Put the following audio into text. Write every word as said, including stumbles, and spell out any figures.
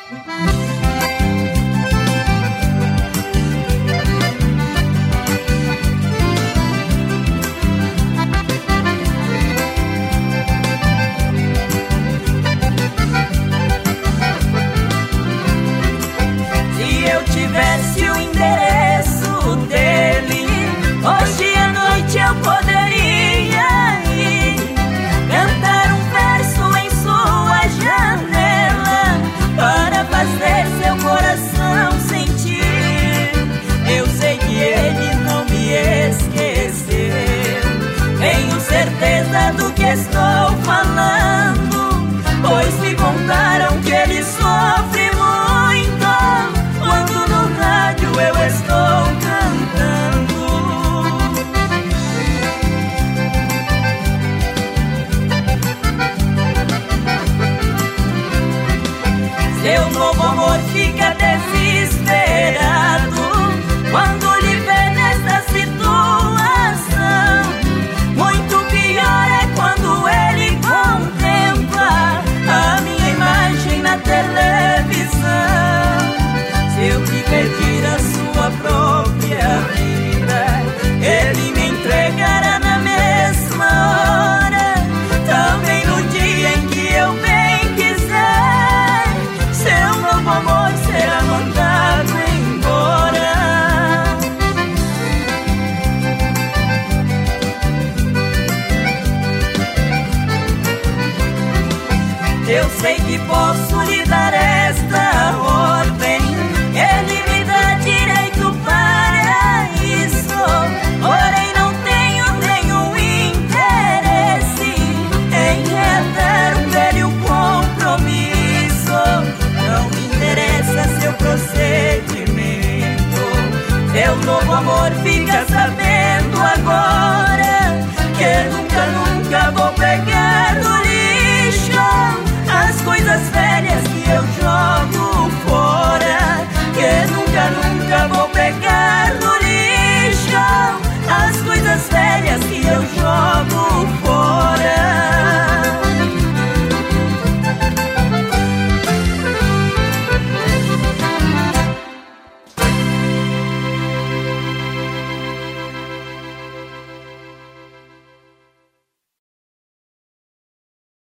tivesse o endereço dele, hoje à noite eu poderia ir cantar um verso em sua janela para fazer seu coração sentir. Eu sei que ele não me esqueceu, tenho certeza do que estou falando, pois me contaram que ele sofre muito quando no rádio eu estou cantando. Seu novo amor fica desesperado quando lhe vê nessa situação. Muito pior é quando ele contempla a minha imagem na televisão. Se eu te pedir a sua própria vida, ele me entregará na mesma hora, também no dia em que eu bem quiser. Seu novo amor será mandado embora. Eu sei que posso lhe dar esta ordem, ele me dá direito para isso, porém não tenho nenhum interesse em reter um velho compromisso. Não me interessa seu procedimento, seu novo amor fica sabendo agora que nunca, nunca vou pegar